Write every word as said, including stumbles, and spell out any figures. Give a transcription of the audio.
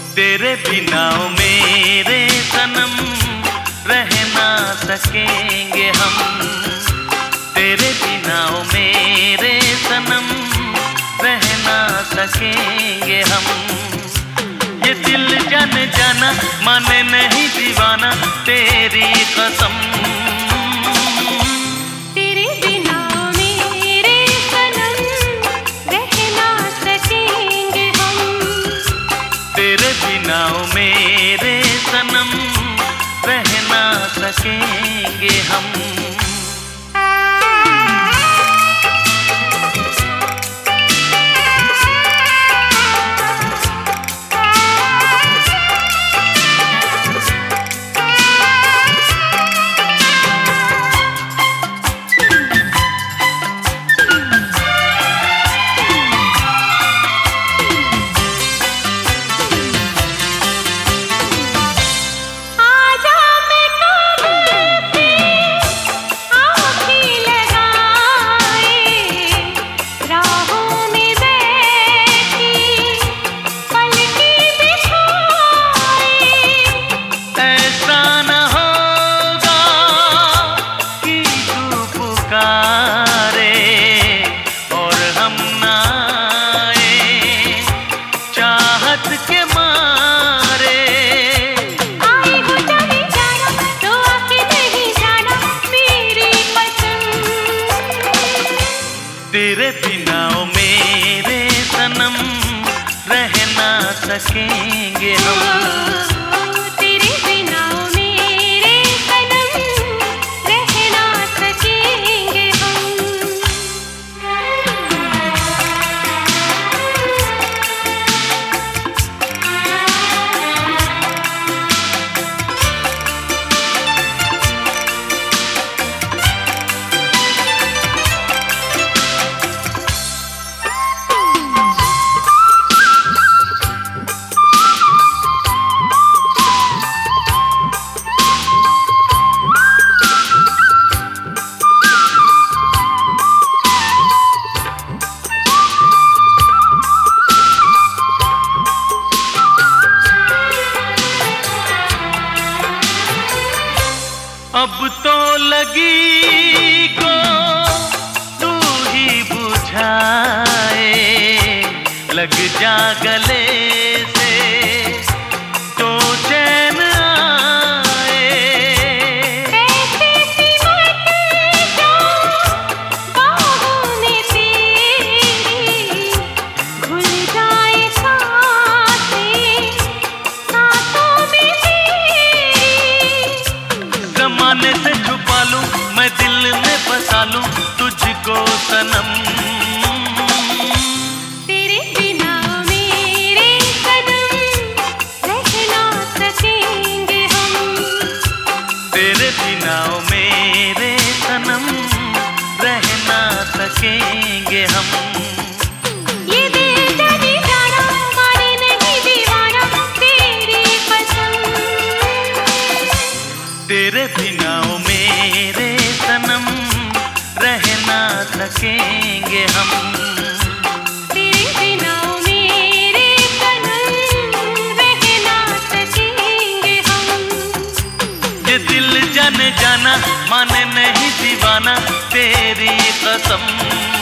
तेरे बिना ओ मेरे सनम रह ना सकेंगे हम। तेरे बिना ओ मेरे सनम रह ना सकेंगे हम। ये दिल जान जाना माने नहीं दीवाना तेरी कसम। तेरे बिना मेरे सनम रह ना सकेंगे हम। तेरे बिना मेरे सनम रह ना सकेंगे हम। तेरे बिना ओ मेरे सनम रह ना सकेंगे हम। तेरे बिना मेरे सनम रह ना सकेंगे हम। अब तो लगी को तू ही बुझाए, लग जा गले से तो चैन आए। ऐसे सिमट जाऊं बाहों में तेरी, घुल जाए सांसें सांसों में तेरी। ज़माने से छुपा लूं मैं दिल में बसा लूं तुझको सनम। तेरे बिना मेरे सनम रह ना सकेंगे हम। तेरे बिना मेरे सनम रह ना सकेंगे हम। ये दिल जाने जाना माने नहीं दीवाना तेरी कसम। तेरे बिना मेरे सनम रह ना सकेंगे हम। तेरे बिना मेरे सनम रह ना सकेंगे हम। ये दिल जाने जाना माने नहीं दीवाना तेरी कसम।